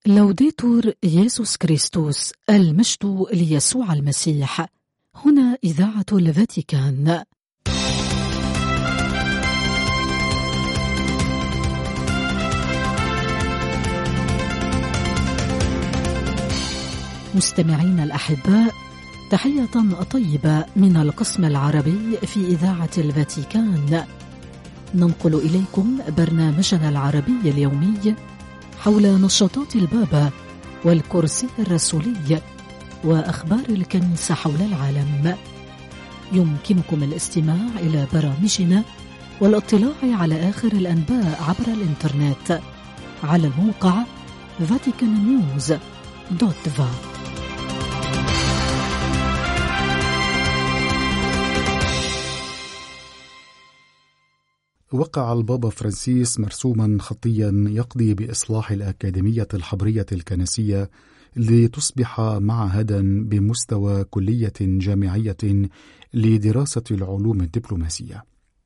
لوديتور يسوع كريستوس، المجد ليسوع المسيح. هنا إذاعة الفاتيكان. مستمعين الأحباء، تحية طيبة من القسم العربي في إذاعة الفاتيكان. ننقل إليكم برنامجنا العربي اليومي حول نشاطات البابا والكرسي الرسولي وأخبار الكنيسة حول العالم. يمكنكم الاستماع إلى برامجنا والاطلاع على آخر الأنباء عبر الإنترنت على الموقع vaticannews.va. وقع البابا فرانسيس مرسوما خطيا يقضي بإصلاح الأكاديمية الحبرية الكنسية لتصبح معهدا بمستوى كلية جامعية لدراسة العلوم الدبلوماسية.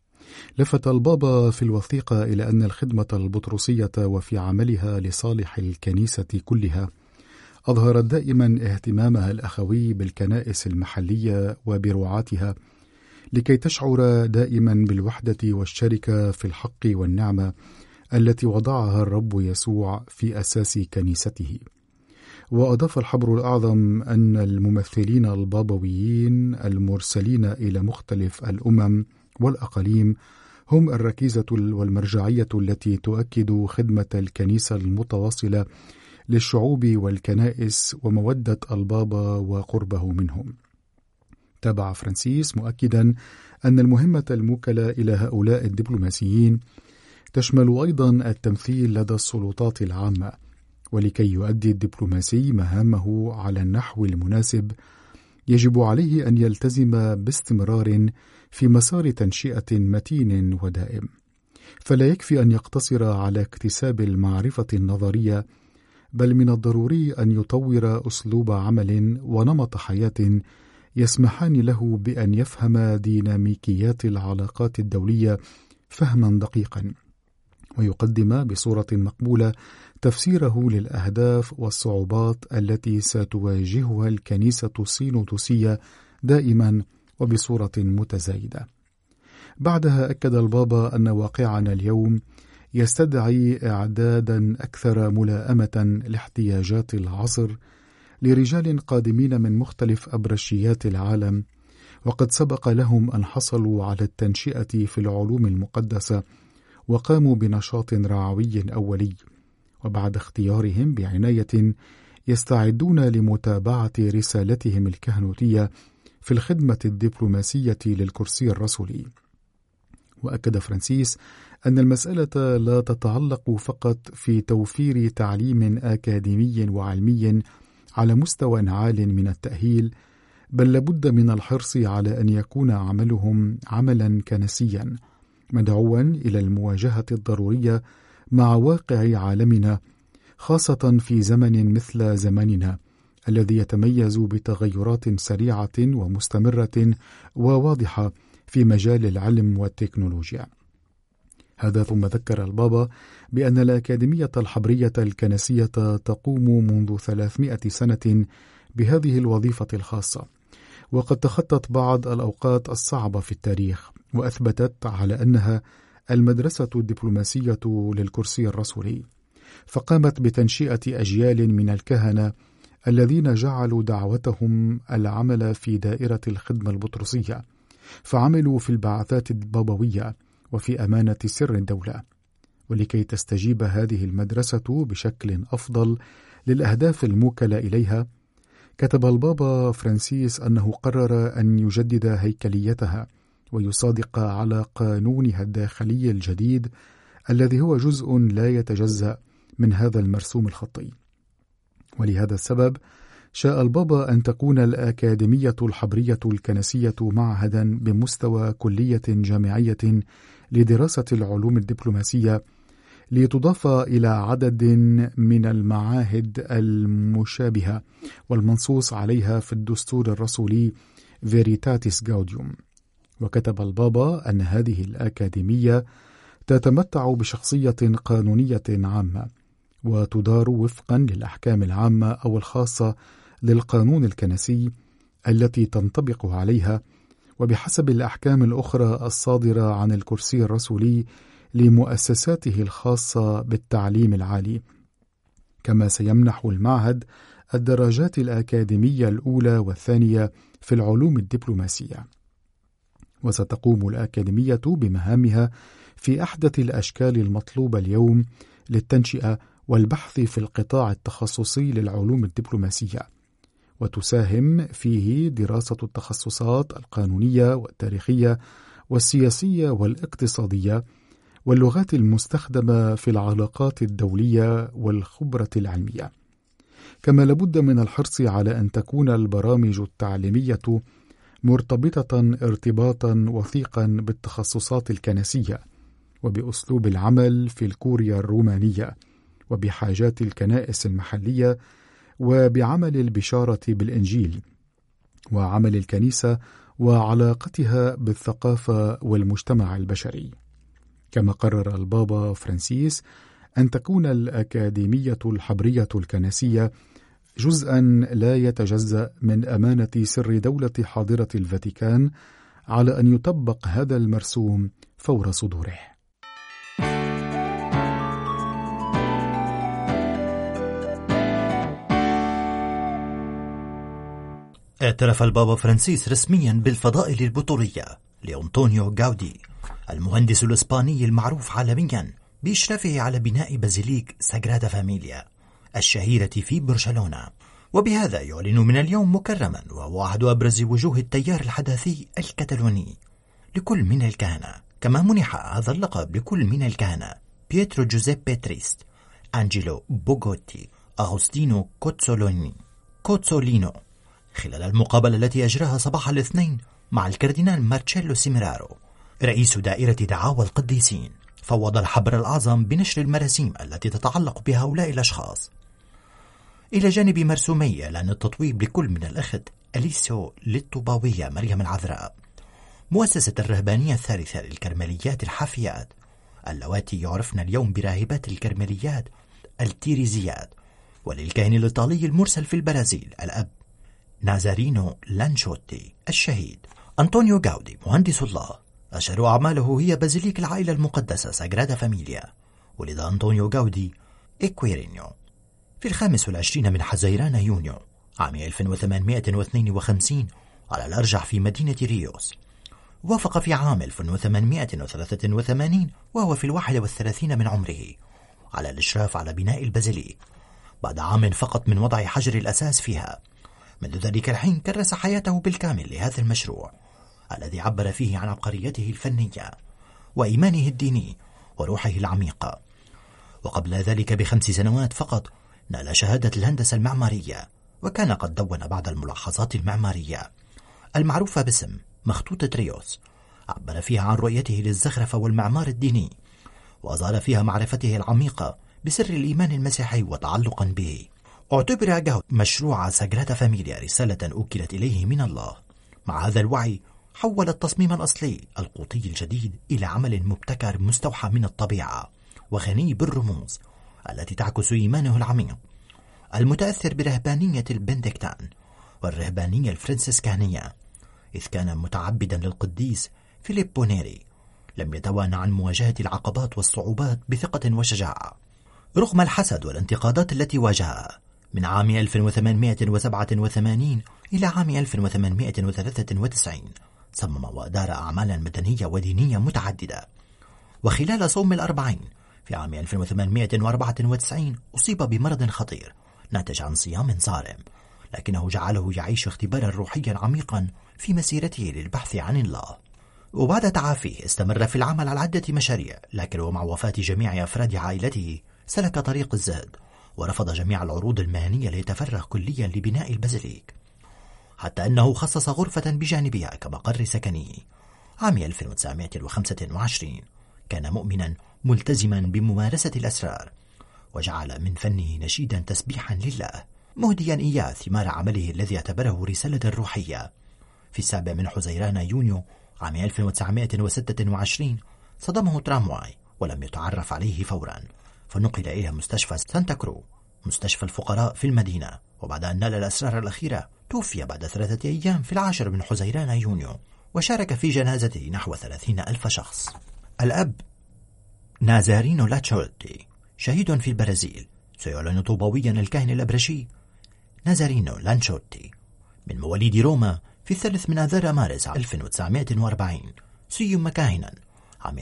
لفت البابا في الوثيقة إلى أن الخدمة البطرسية وفي عملها لصالح الكنيسة كلها أظهرت دائما اهتمامها الأخوي بالكنائس المحلية وبرعاتها، لكي تشعر دائما بالوحدة والشركة في الحق والنعمة التي وضعها الرب يسوع في أساس كنيسته. وأضاف الحبر الأعظم أن الممثلين البابويين المرسلين إلى مختلف الأمم والأقاليم هم الركيزة والمرجعية التي تؤكد خدمة الكنيسة المتواصلة للشعوب والكنائس ومودة البابا وقربه منهم. تابع فرانسيس مؤكدا أن المهمة الموكلة إلى هؤلاء الدبلوماسيين تشمل أيضا التمثيل لدى السلطات العامة، ولكي يؤدي الدبلوماسي مهامه على النحو المناسب يجب عليه أن يلتزم باستمرار في مسار تنشئة متين ودائم، فلا يكفي أن يقتصر على اكتساب المعرفة النظرية، بل من الضروري أن يطور أسلوب عمل ونمط حياة يسمحان له بأن يفهم ديناميكيات العلاقات الدولية فهما دقيقا، ويقدم بصورة مقبولة تفسيره للأهداف والصعوبات التي ستواجهها الكنيسة السينودوسية دائما وبصورة متزايدة. بعدها أكد البابا أن واقعنا اليوم يستدعي إعدادا أكثر ملائمة لاحتياجات العصر لرجال قادمين من مختلف أبرشيات العالم، وقد سبق لهم أن حصلوا على التنشئة في العلوم المقدسة وقاموا بنشاط رعوي أولي، وبعد اختيارهم بعناية يستعدون لمتابعة رسالتهم الكهنوتية في الخدمة الدبلوماسية للكرسي الرسولي. وأكد فرانسيس أن المسألة لا تتعلق فقط في توفير تعليم أكاديمي وعلمي على مستوى عال من التأهيل، بل لابد من الحرص على أن يكون عملهم عملا كنسيا مدعوا إلى المواجهة الضرورية مع واقع عالمنا، خاصة في زمن مثل زماننا الذي يتميز بتغيرات سريعة ومستمرة وواضحة في مجال العلم والتكنولوجيا. هذا ثم ذكر البابا بأن الأكاديمية الحبرية الكنسية تقوم منذ 300 سنة بهذه الوظيفة الخاصة، وقد تخطت بعض الأوقات الصعبة في التاريخ، وأثبتت على أنها المدرسة الدبلوماسية للكرسي الرسولي، فقامت بتنشئة أجيال من الكهنة الذين جعلوا دعوتهم العمل في دائرة الخدمة البطرسية، فعملوا في البعثات البابوية وفي أمانة سر الدولة. ولكي تستجيب هذه المدرسة بشكل أفضل للأهداف الموكلة إليها، كتب البابا فرانسيس أنه قرر أن يجدد هيكليتها ويصادق على قانونها الداخلي الجديد الذي هو جزء لا يتجزأ من هذا المرسوم الخطي. ولهذا السبب شاء البابا أن تكون الأكاديمية الحبرية الكنسية معهدا بمستوى كلية جامعية لدراسة العلوم الدبلوماسية، لتضاف إلى عدد من المعاهد المشابهة والمنصوص عليها في الدستور الرسولي فيريتاتيس غاوديوم. وكتب البابا أن هذه الأكاديمية تتمتع بشخصية قانونية عامة، وتدار وفقا للأحكام العامة أو الخاصة للقانون الكنسي التي تنطبق عليها، وبحسب الأحكام الأخرى الصادرة عن الكرسي الرسولي لمؤسساته الخاصة بالتعليم العالي. كما سيمنح المعهد الدرجات الأكاديمية الأولى والثانية في العلوم الدبلوماسية. وستقوم الأكاديمية بمهامها في أحدث الأشكال المطلوبة اليوم للتنشئة والبحث في القطاع التخصصي للعلوم الدبلوماسية، وتساهم فيه دراسة التخصصات القانونية والتاريخية والسياسية والاقتصادية واللغات المستخدمة في العلاقات الدولية والخبرة العلمية. كما لابد من الحرص على أن تكون البرامج التعليمية مرتبطة ارتباطا وثيقا بالتخصصات الكنسية وبأسلوب العمل في الكوريا الرومانية وبحاجات الكنائس المحلية وبعمل البشارة بالإنجيل وعمل الكنيسة وعلاقتها بالثقافة والمجتمع البشري. كما قرر البابا فرانسيس أن تكون الأكاديمية الحبرية الكنسية جزءا لا يتجزأ من أمانة سر دولة حاضرة الفاتيكان على أن يطبق هذا المرسوم فور صدوره. اعترف البابا فرانسيس رسميا بالفضائل البطولية لأنطونيو غاودي المهندس الإسباني المعروف عالميا بإشرافه على بناء بازيليك ساغرادا فاميليا الشهيرة في برشلونة، وبهذا يعلن من اليوم مكرما وهو أحد أبرز وجوه التيار الحداثي الكتالوني لكل من الكهنة. كما منح هذا اللقب لكل من الكهنة: بيترو جوزيبي تريست، أنجيلو بوغوتي، أغوستينو كوتسولينو خلال المقابلة التي أجراها صباح الاثنين مع الكاردينال مارتشيلو سيميرارو رئيس دائرة دعاوى القديسين. فوض الحبر الأعظم بنشر المراسيم التي تتعلق بهؤلاء الأشخاص، إلى جانب مرسومي إعلان التطويب لكل من الأخت أليسيو للطوباوية مريم العذراء، مؤسسة الرهبانية الثالثة للكرمليات الحافيات اللواتي يعرفن اليوم براهبات الكرمليات التيريزيات، وللكاهن الإيطالي المرسل في البرازيل الأب نازارينو لانشوتي الشهيد. أنطونيو غاودي مهندس الله أشهر أعماله هي بازيليك العائلة المقدسة ساغرادا فاميليا. ولد أنطونيو غاودي إكويرينيو في 25 من حزيران يونيو عام 1852 على الأرجح في مدينة ريوس. وافق في عام 1883 وهو في 31 من عمره على الإشراف على بناء البازيليك بعد عام فقط من وضع حجر الأساس فيها. منذ ذلك الحين كرس حياته بالكامل لهذا المشروع الذي عبر فيه عن عبقريته الفنية وإيمانه الديني وروحه العميقة. وقبل ذلك ب5 سنوات فقط نال شهادة الهندسة المعمارية، وكان قد دون بعض الملاحظات المعمارية المعروفة باسم مخطوطة ريوس، عبر فيها عن رؤيته للزخرفة والمعمار الديني، وأظهر فيها معرفته العميقة بسر الإيمان المسيحي وتعلقا به. اعتبر غاودي مشروع ساغرادا فاميليا رسالة أوكلت إليه من الله. مع هذا الوعي حول التصميم الأصلي القوطي الجديد إلى عمل مبتكر مستوحى من الطبيعة وغني بالرموز التي تعكس إيمانه العميق المتأثر برهبانية البندكتان والرهبانية الفرنسيسكانية، إذ كان متعبدا للقديس فيليبو نيري. لم يتوانى عن مواجهة العقبات والصعوبات بثقة وشجاعة رغم الحسد والانتقادات التي واجهها من عام 1887 إلى عام 1893. صمم وأدار أعمالا مدنية ودينية متعددة. وخلال صوم الأربعين في عام 1894 أصيب بمرض خطير ناتج عن صيام صارم، لكنه جعله يعيش اختبارا روحيا عميقا في مسيرته للبحث عن الله. وبعد تعافيه استمر في العمل على عدة مشاريع، لكن ومع وفاة جميع أفراد عائلته سلك طريق الزهد ورفض جميع العروض المهنية ليتفرغ كليا لبناء البازيليك، حتى أنه خصص غرفة بجانبها كمقر سكنه. عام 1925 كان مؤمنا ملتزما بممارسة الأسرار، وجعل من فنه نشيدا تسبيحا لله، مهديا إياه ثمار عمله الذي اعتبره رسالة روحية. في 7 من حزيران يونيو عام 1926 صدمه ترامواي ولم يتعرف عليه فورا، فنقل إلى مستشفى سانتا كرو، مستشفى الفقراء في المدينة. وبعد أن نال الأسرار الأخيرة توفي بعد 3 أيام في 10 من حزيران يونيو، وشارك في جنازته نحو 30,000 شخص. الأب نازارينو لاتشولتي شهيد في البرازيل، سيعلن طوبويا الكاهن الأبرشي نازارينو لانشوتي من مواليد روما في 3 من آذار مارس 1940. سيم كاهنا عام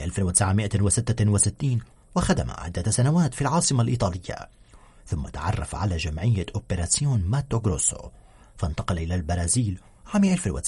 1966 وخدم عدة سنوات في العاصمة الإيطالية، ثم تعرف على جمعية أوبراسيون ماتو غروسو، فانتقل إلى البرازيل عام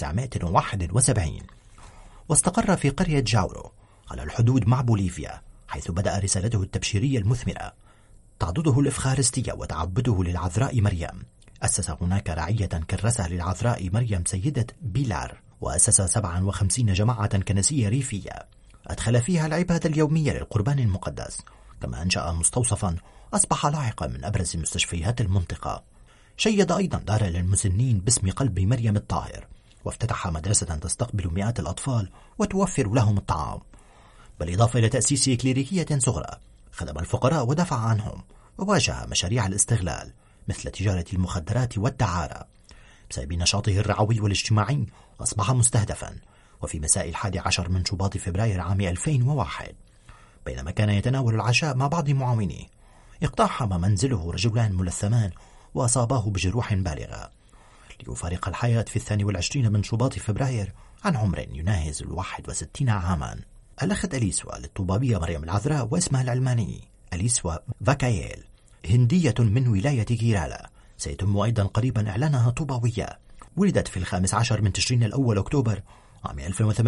1971 واستقر في قرية جاورو على الحدود مع بوليفيا، حيث بدأ رسالته التبشيرية المثمرة تعضده الإفخارستية وتعبده للعذراء مريم. أسس هناك رعية كرسها للعذراء مريم سيدة بيلار، وأسس 57 جماعة كنسية ريفية أدخل فيها العبادة اليومية للقربان المقدس، كما أنشأ مستوصفا أصبح لاحقا من أبرز مستشفيات المنطقة. شيد أيضا دارا للمسنين باسم قلب مريم الطاهر، وافتتح مدرسة تستقبل مئات الأطفال وتوفر لهم الطعام، بالإضافة إلى تأسيس كليريكية صغرى خدم الفقراء ودافع عنهم، وواجه مشاريع الاستغلال مثل تجارة المخدرات والدعارة. بسبب نشاطه الرعوي والاجتماعي أصبح مستهدفا، وفي مساء 11 من شباط فبراير عام 2001 بينما كان يتناول العشاء مع بعض معاونيه اقتحم منزله رجلان ملثمان وأصاباه بجروح بالغة، ليفارق الحياة في 22 من شباط فبراير عن عمر يناهز 61 عاما. الأخت أليسوا للطوبابية مريم العذراء واسمها العلماني أليسوا فاكايل، هندية من ولاية كيرالا، سيتم أيضا قريبا إعلانها طوباوية. ولدت في 15 من تشرين الأول أكتوبر عام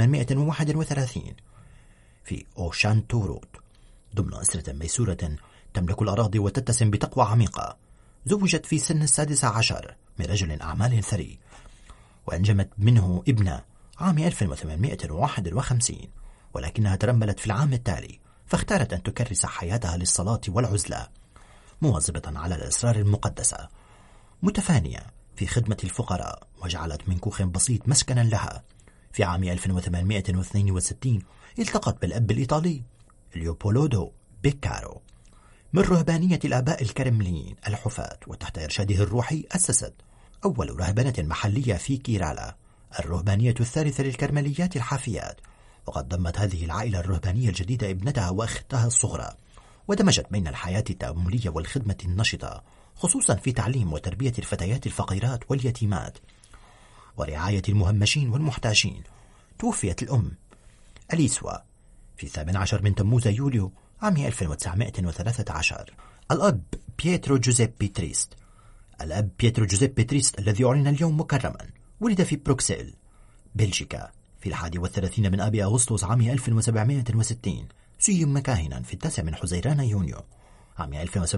1831 في أوشانتوروت ضمن أسرة ميسورة تملك الأراضي وتتسم بتقوى عميقة. زوجت في سن 16 من رجل أعمال ثري، وأنجبت منه ابنة عام 1851، ولكنها ترملت في العام التالي، فاختارت أن تكرس حياتها للصلاة والعزلة، مواظبة على الأسرار المقدسة، متفانية في خدمة الفقراء، وجعلت من كوخ بسيط مسكنا لها. في عام 1862 التقت بالأب الإيطالي ليوبولودو بيكارو من رهبانية الآباء الكرمليين الحفاة، وتحت إرشاده الروحي أسست أول رهبنة محلية في كيرالا، الرهبانية الثالثة للكرمليات الحافيات. وقد ضمت هذه العائلة الرهبانية الجديدة ابنتها وأختها الصغرى، ودمجت بين الحياة التأملية والخدمة النشطة، خصوصا في تعليم وتربية الفتيات الفقيرات واليتيمات ورعاية المهمشين والمحتاجين. توفيت الأم أليسوا في 18 من تموز يوليو عام 1913. الأب بيترو جوزيبي تريست. الأب بيترو جوزيبي تريست الذي أعلن اليوم مكرما ولد في بروكسل بلجيكا في 31 من آب أغسطس عام 1760. سيم كاهنا في 9 من حزيران يونيو عام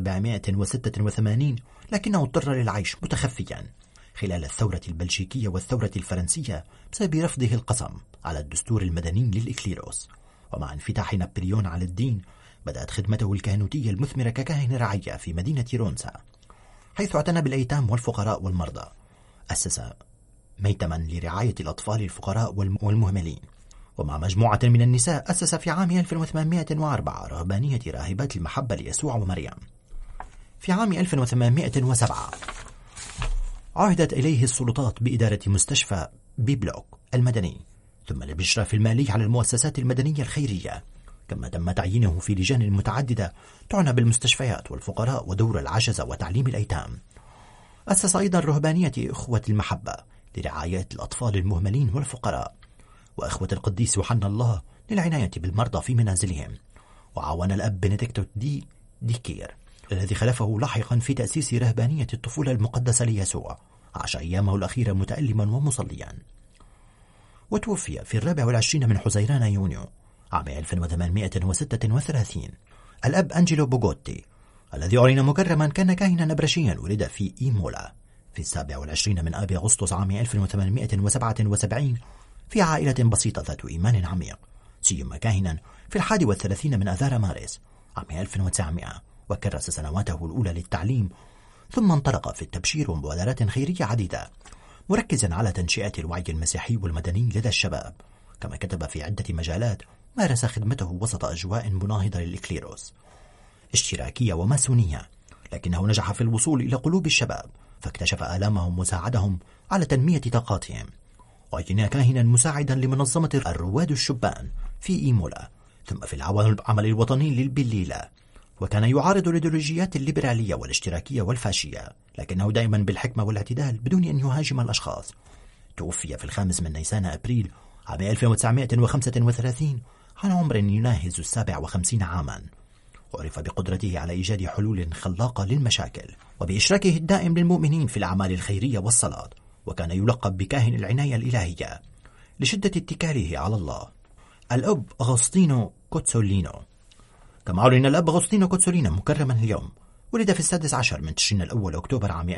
1786، لكنه اضطر للعيش متخفيا خلال الثورة البلجيكية والثورة الفرنسية بسبب رفضه القسم على الدستور المدني للإكليروس. ومع انفتاح نابليون على الدين بدأت خدمته الكهنوتية المثمرة ككاهن رعية في مدينة رونسا، حيث اعتنى بالأيتام والفقراء والمرضى. أسس ميتما لرعاية الأطفال الفقراء والمهملين، ومع مجموعة من النساء أسس في عام 1804 رهبانية راهبات المحبة ليسوع ومريم. في عام 1807 عهدت إليه السلطات بإدارة مستشفى بيبلوك المدني، ثم الإشراف المالي على المؤسسات المدنية الخيرية، كما تم تعيينه في لجان متعددة تعنى بالمستشفيات والفقراء ودور العجزة وتعليم الأيتام. أسس أيضا رهبانية إخوة المحبة لرعاية الأطفال المهملين والفقراء، وإخوة القديس يوحنا الله للعناية بالمرضى في منازلهم. وعاون الأب بنديكتو ديكير الذي خلفه لاحقا في تأسيس رهبانية الطفولة المقدسة ليسوع، عاش أيامه الأخيرة متألما ومصليا. وتوفي في 24 من حزيران يونيو عام 1836. الأب أنجيلو بوغوتي الذي أعلن مكرما كان كاهنا نبرشيا، ولد في إيمولا في 27 من آب أغسطس عام 1877 في عائلة بسيطة ذات إيمان عميق. سيم كاهنا في 31 من آذار مارس عام 1900، وكرس سنواته الأولى للتعليم، ثم انطلق في التبشير ومبادرات خيرية عديدة، مركزا على تنشئة الوعي المسيحي والمدني لدى الشباب. كما كتب في عدة مجالات، مارس خدمته وسط أجواء مناهضة للإكليروس. اشتراكية وماسونية، لكنه نجح في الوصول إلى قلوب الشباب فاكتشف آلامهم وساعدهم على تنمية طاقاتهم. وكان كاهنا مساعدا لمنظمة الرواد الشبان في إيمولا، ثم في العمل الوطني للبليلة، وكان يعارض الإيديولوجيات الليبرالية والاشتراكية والفاشية، لكنه دائما بالحكمة والاعتدال بدون أن يهاجم الأشخاص. توفي في 5 نيسان أبريل عام 1935 عن عمر يناهز 57 عاما. عرف بقدرته على إيجاد حلول خلاقة للمشاكل وبإشراكه الدائم للمؤمنين في الأعمال الخيرية والصلاة، وكان يلقب بكاهن العناية الإلهية لشدة اتكاله على الله. الأب أغسطينو كوتسولينو. كما أعلن الأب أغسطينو كوتسولينو مكرما اليوم، ولد في 16 من تشرين الأول أكتوبر عام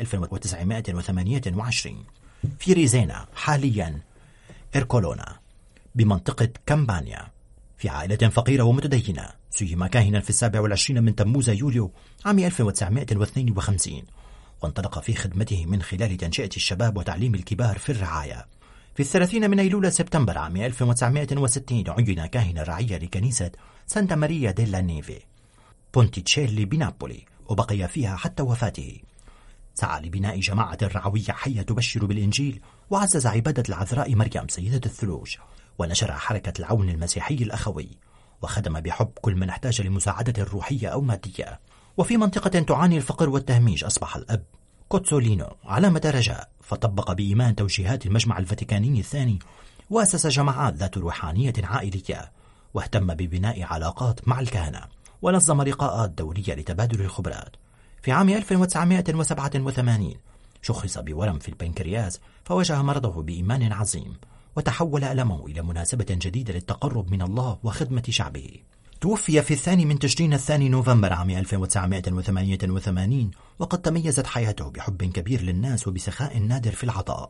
1928 في ريزينا حاليا إركولونا بمنطقة كامبانيا، في عائلة فقيرة ومتدينة. سيما كاهنا في 27 من تموز يوليو عام 1952، وانطلق في خدمته من خلال تنشئة الشباب وتعليم الكبار في الرعاية. في 30 من أيلول سبتمبر عام 1960 عين كاهن رعية لكنيسة سانتا ماريا ديلا نيفي بونتيتشيلي بنابولي، وبقي فيها حتى وفاته. سعى لبناء جماعة رعوية حية تبشر بالإنجيل، وعزز عبادة العذراء مريم سيدة الثلوج، ونشر حركة العون المسيحي الأخوي، وخدم بحب كل من احتاج لمساعدة روحية أو مادية. وفي منطقة تعاني الفقر والتهميش أصبح الأب كوتسولينو علامة رجاء، فطبق بإيمان توجيهات المجمع الفاتيكاني الثاني، وأسس جماعات ذات روحانية عائلية، واهتم ببناء علاقات مع الكهنة، ونظم لقاءات دورية لتبادل الخبرات. في عام 1987 شخص بورم في البنكرياس، فواجه مرضه بإيمان عظيم، وتحول ألمه إلى مناسبة جديدة للتقرب من الله وخدمة شعبه. توفي في 2 من تشرين الثاني نوفمبر عام 1988، وقد تميزت حياته بحب كبير للناس وبسخاء نادر في العطاء.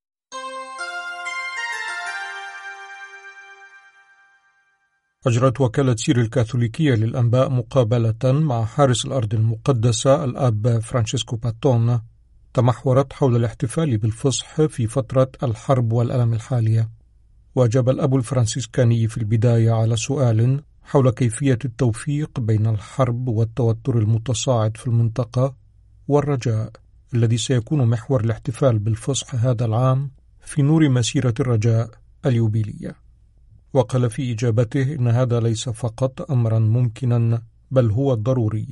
أجرت وكالة سير الكاثوليكية للأنباء مقابلة مع حارس الأرض المقدسة الأب فرانشيسكو باتون، تمحورت حول الاحتفال بالفصح في فترة الحرب والألم الحالية. وأجاب الأب الفرنسيسكاني في البداية على سؤال حول كيفية التوفيق بين الحرب والتوتر المتصاعد في المنطقة والرجاء الذي سيكون محور الاحتفال بالفصح هذا العام في نور مسيرة الرجاء اليوبيلية. وقال في إجابته إن هذا ليس فقط أمرا ممكنا بل هو ضروري،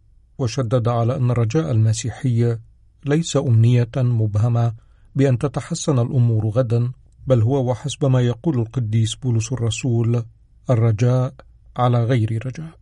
وشدد على أن الرجاء المسيحي ليس أمنية مبهمة بأن تتحسن الأمور غدا، بل هو وحسب ما يقول القديس بولس الرسول الرجاء على غير رجاء.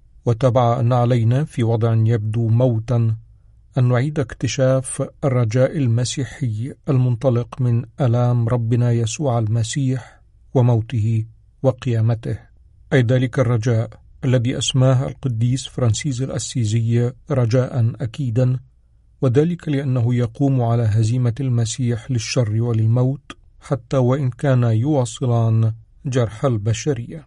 وتبع أن علينا في وضع يبدو موتا أن نعيد اكتشاف الرجاء المسيحي المنطلق من آلام ربنا يسوع المسيح وموته وقيامته، أي ذلك الرجاء الذي أسماه القديس فرانسيس الأسيزي رجاء أكيدا، وذلك لأنه يقوم على هزيمة المسيح للشر وللموت حتى وإن كان يواصلان جرح البشرية.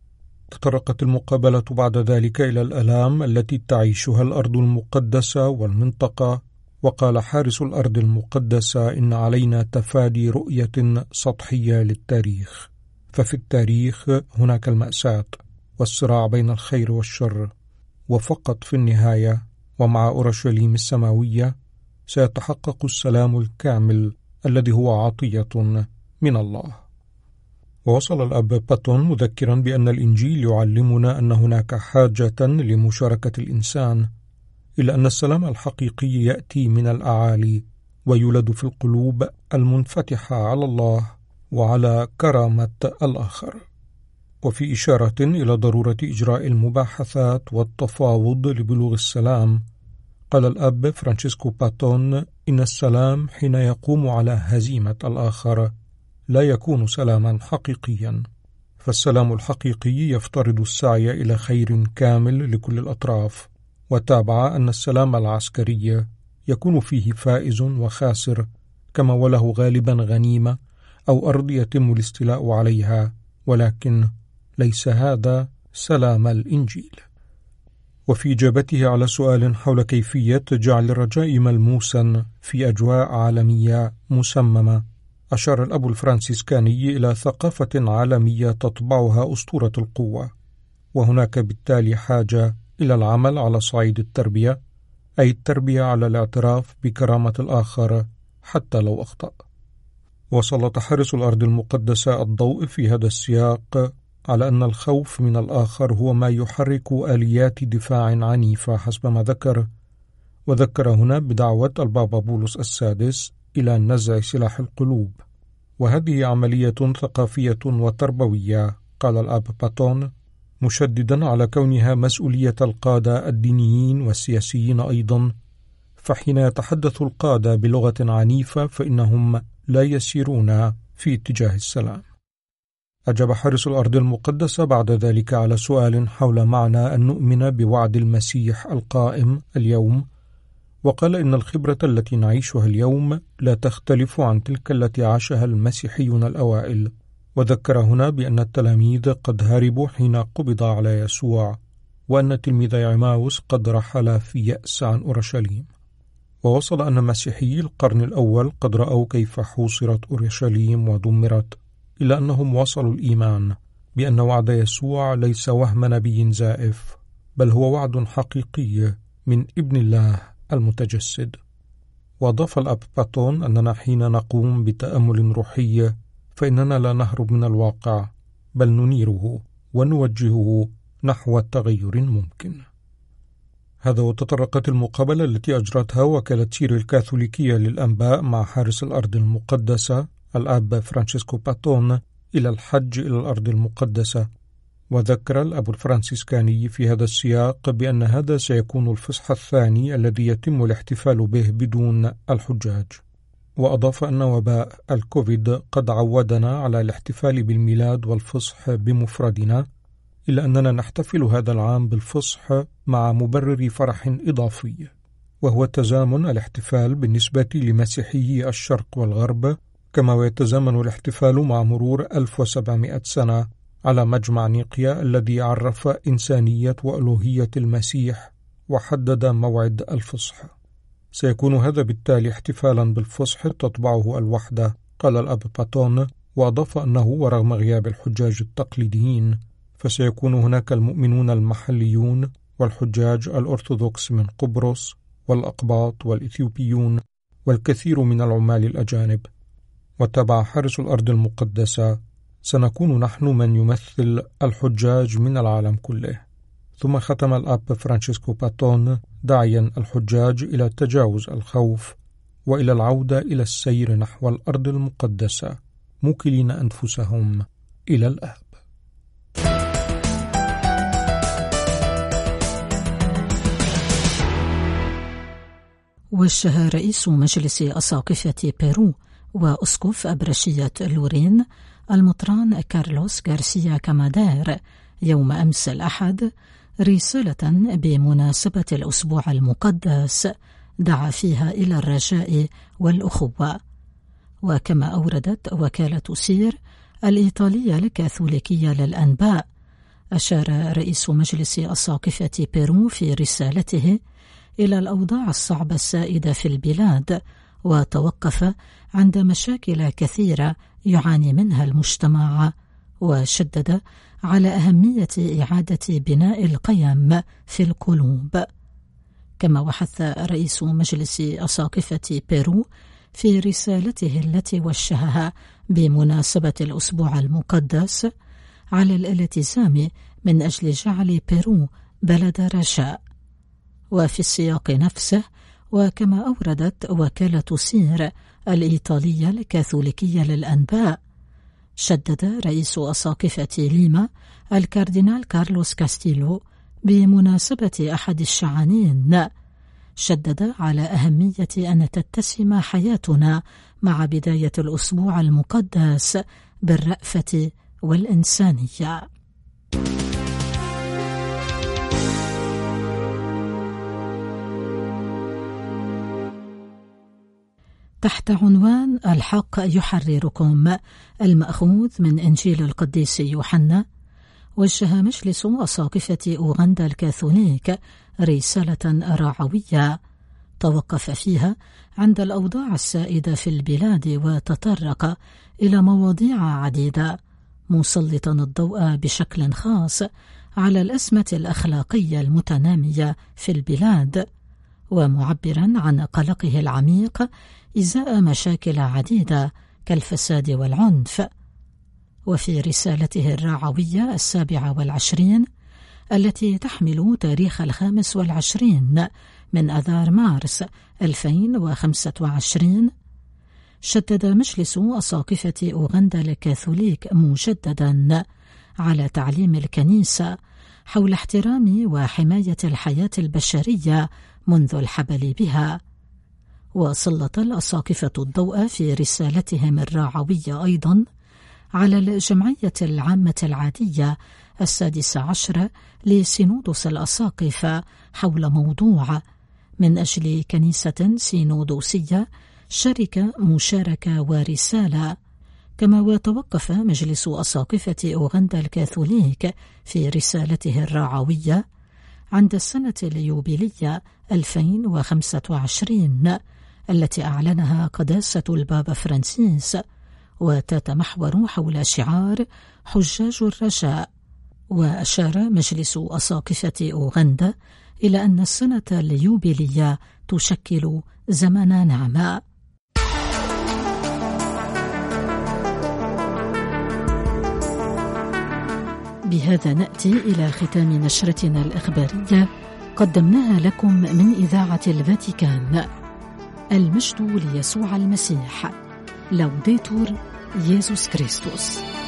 تطرقت المقابلة بعد ذلك إلى الآلام التي تعيشها الأرض المقدسة والمنطقة، وقال حارس الأرض المقدسة إن علينا تفادي رؤية سطحية للتاريخ، ففي التاريخ هناك المأساة والصراع بين الخير والشر، وفقط في النهاية ومع أورشليم السماوية سيتحقق السلام الكامل الذي هو عطية من الله. ووصل الأب باتون مذكرا بأن الإنجيل يعلمنا أن هناك حاجة لمشاركة الإنسان، إلا أن السلام الحقيقي يأتي من الأعالي ويولد في القلوب المنفتحة على الله وعلى كرامة الآخر. وفي إشارة إلى ضرورة إجراء المباحثات والتفاوض لبلوغ السلام، قال الأب فرانشيسكو باتون إن السلام حين يقوم على هزيمة الآخر لا يكون سلاما حقيقيا، فالسلام الحقيقي يفترض السعي إلى خير كامل لكل الأطراف. وتابع أن السلام العسكري يكون فيه فائز وخاسر، كما وله غالبا غنيمة أو أرض يتم الاستيلاء عليها، ولكن ليس هذا سلام الإنجيل. وفي إجابته على سؤال حول كيفية جعل الرجاء ملموسا في أجواء عالمية مسممة، أشار الأب الفرانسيسكاني إلى ثقافة عالمية تطبعها أسطورة القوة، وهناك بالتالي حاجة إلى العمل على صعيد التربية، أي التربية على الاعتراف بكرامة الآخر حتى لو أخطأ. وسلط حارس الأرض المقدسة الضوء في هذا السياق على أن الخوف من الآخر هو ما يحرك آليات دفاع عنيفة حسب ما ذكر، وذكر هنا بدعوة البابا بولس السادس إلى نزع سلاح القلوب، وهذه عملية ثقافية وتربوية، قال الأب باتون، مشددا على كونها مسؤولية القادة الدينيين والسياسيين أيضا، فحين يتحدث القادة بلغة عنيفة فإنهم لا يسيرون في اتجاه السلام. أجاب حارس الأرض المقدسة بعد ذلك على سؤال حول معنى أن نؤمن بوعد المسيح القائم اليوم، وقال إن الخبرة التي نعيشها اليوم لا تختلف عن تلك التي عاشها المسيحيون الأوائل، وذكر هنا بأن التلاميذ قد هربوا حين قبض على يسوع، وأن تلميذ عماوس قد رحل في يأس عن أورشليم. ووصل أن مسيحيي القرن الأول قد رأوا كيف حوصرت أورشليم ودمرت، إلا أنهم وصلوا الإيمان بأن وعد يسوع ليس وهم نبي زائف، بل هو وعد حقيقي من ابن الله المتجسد. وأضاف الأب باتون أننا حين نقوم بتأمل روحي فإننا لا نهرب من الواقع، بل ننيره ونوجهه نحو التغير الممكن. هذا وتطرقت المقابلة التي أجرتها وكالة سير الكاثوليكية للأنباء مع حارس الأرض المقدسة الأب فرانشيسكو باتون إلى الحج إلى الأرض المقدسة، وذكر الأب الفرنسيسكاني في هذا السياق بأن هذا سيكون الفصح الثاني الذي يتم الاحتفال به بدون الحجاج، وأضاف أن وباء الكوفيد قد عودنا على الاحتفال بالميلاد والفصح بمفردنا، إلا أننا نحتفل هذا العام بالفصح مع مبرر فرح إضافي، وهو تزامن الاحتفال بالنسبة لمسيحيي الشرق والغرب، كما يتزامن الاحتفال مع مرور 1700 سنة على مجمع نيقيا الذي عرف إنسانية وألوهية المسيح وحدد موعد الفصح. سيكون هذا بالتالي احتفالا بالفصح تطبعه الوحدة، قال الأب باتون، وأضاف أنه ورغم غياب الحجاج التقليديين فسيكون هناك المؤمنون المحليون والحجاج الأرثوذكس من قبرص والأقباط والإثيوبيون والكثير من العمال الأجانب. وتبع حارس الأرض المقدسة سنكون نحن من يمثل الحجاج من العالم كله. ثم ختم الأب فرانشيسكو باتون داعيا الحجاج إلى تجاوز الخوف وإلى العودة إلى السير نحو الأرض المقدسة موكلين أنفسهم إلى الآب. وجه رئيس مجلس أساقفة بيرو وأسقف أبرشية لورين المطران كارلوس غارسيا كامادير يوم أمس الأحد رسالة بمناسبة الأسبوع المقدس دعا فيها إلى الرجاء والأخوة. وكما أوردت وكالة سير الإيطالية الكاثوليكية للأنباء، أشار رئيس مجلس أساقفة بيرو في رسالته إلى الأوضاع الصعبة السائدة في البلاد، وتوقف عند مشاكل كثيرة يعاني منها المجتمع، وشدد على أهمية إعادة بناء القيم في القلوب. كما وحث رئيس مجلس أساقفة بيرو في رسالته التي وجهها بمناسبة الأسبوع المقدس على الالتزام من أجل جعل بيرو بلد رجاء. وفي السياق نفسه، وكما أوردت وكالة سير الإيطالية الكاثوليكية للأنباء، شدد رئيس أساقفة ليما الكاردينال كارلوس كاستيلو بمناسبة أحد الشعانين، شدد على أهمية أن تتسم حياتنا مع بداية الأسبوع المقدس بالرأفة والإنسانية. تحت عنوان الحق يحرركم المأخوذ من إنجيل القديس يوحنا، وجه مجلس أساقفة أوغندا الكاثوليك رسالة رعوية توقف فيها عند الأوضاع السائدة في البلاد، وتطرق إلى مواضيع عديدة، مسلطا الضوء بشكل خاص على الأزمة الأخلاقية المتنامية في البلاد، ومعبرا عن قلقه العميق إزاء مشاكل عديدة كالفساد والعنف. وفي رسالته الراعوية 27 التي تحمل تاريخ 25 من أذار مارس 2025، شدد مجلس أساقفة أوغندا الكاثوليك مجددا على تعليم الكنيسة حول احترام وحماية الحياة البشرية منذ الحبل بها. وسلط الأساقفة الضوء في رسالتهم الراعوية أيضا على الجمعية العامة العادية 16 لسينودوس الأساقفة حول موضوع من أجل كنيسة سينودوسية شركة مشاركة ورسالة. كما وتوقف مجلس أساقفة أوغندا الكاثوليك في رسالته الراعوية عند السنة اليوبيلية 2025 التي أعلنها قداسة البابا فرانسيس، وتتمحور حول شعار حجاج الرجاء. وأشار مجلس أساقفة أوغندا إلى أن السنة اليوبيلية تشكل زمن نعمة. بهذا نأتي إلى ختام نشرتنا الإخبارية قدمناها لكم من إذاعة الفاتيكان. المجد ليسوع المسيح. لوديتور يسوع كريستوس.